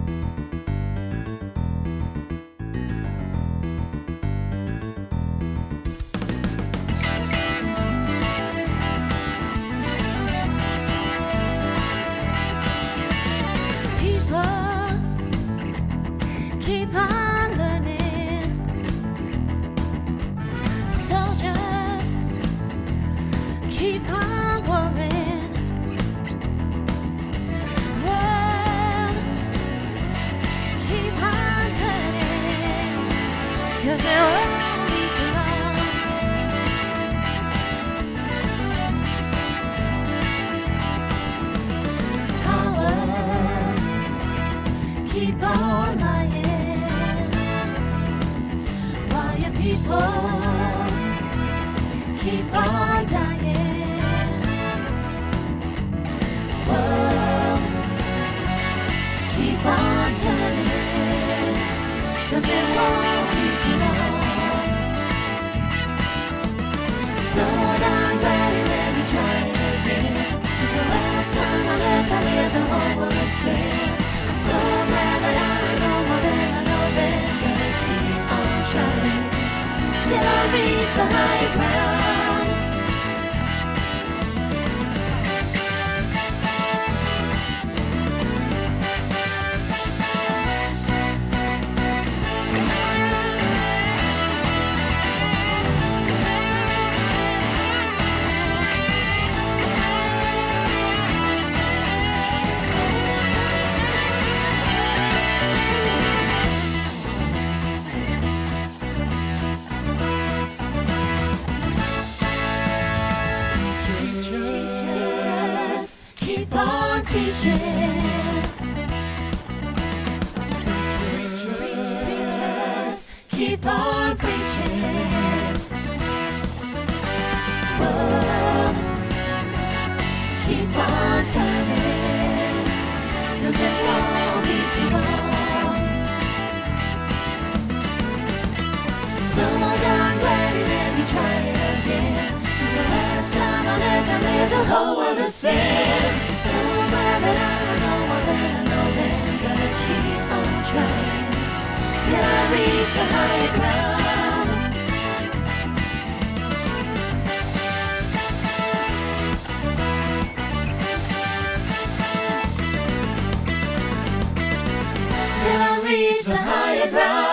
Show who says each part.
Speaker 1: Keep on learning. Soldiers, keep on warring. World, keep on turning. 'Cause it won't be too long. Powers, keep on lying. People keep on dying. World, keep on turning. 'Cause it won't be too long. So I'm glad you let me try it again. 'Cause the last time on earth I lived the whole world of sin. I'm so glad that I know more than I know then. Gonna keep on trying till I reach the higher ground. Keep on teaching. Preachers, keep on preaching. World, keep on turning. 'Cause it won't be too long. So darn glad you let me try it again. 'Cause the last time on earth I lived a whole world of sin. So glad that I know more than I know then. Gonna keep on trying till I reach the higher ground. Till I reach the higher ground.